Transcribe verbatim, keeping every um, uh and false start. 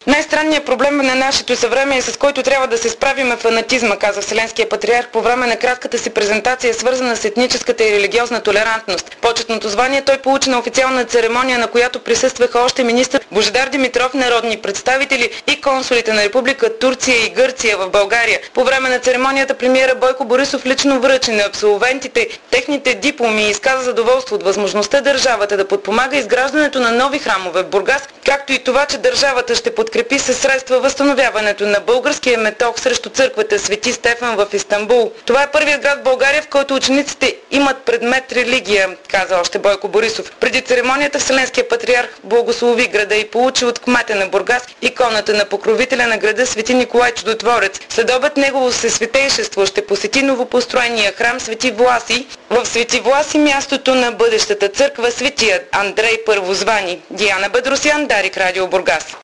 Най-странният проблем на нашето съвремие, с който трябва да се справим, е фанатизма, каза Вселенския патриарх по време на кратката си презентация, свързана с етническата и религиозна толерантност. Почетното звание той получи на официална церемония, на която присъстваха още министър Божидар Димитров, народни представители и консулите на Република Турция и Гърция в България. По време на церемонията премиера Бойко Борисов лично връчи на абсолвентите техните дипломи и изказа задоволство от възможността държавата да подпомага изграждането на нови храмове в Бургас, както и това, че държавата ще подкрепи със средства възстановяването на българския метох срещу църквата Свети Стефан в Истанбул. Това е първият град в България, в който учениците имат предмет религия, каза още Бойко Борисов. Преди церемонията Вселенския патриарх благослови града и получи от кмета на Бургас иконата на покровителя на града Свети Николай Чудотворец. След обед негово всесветейшество ще посети новопостроения храм Свети Власий. В Свети Власий мястото на бъдещата църква Светият Андрей Първозвани. Диана Бедросян, Дарик Радио Бургас.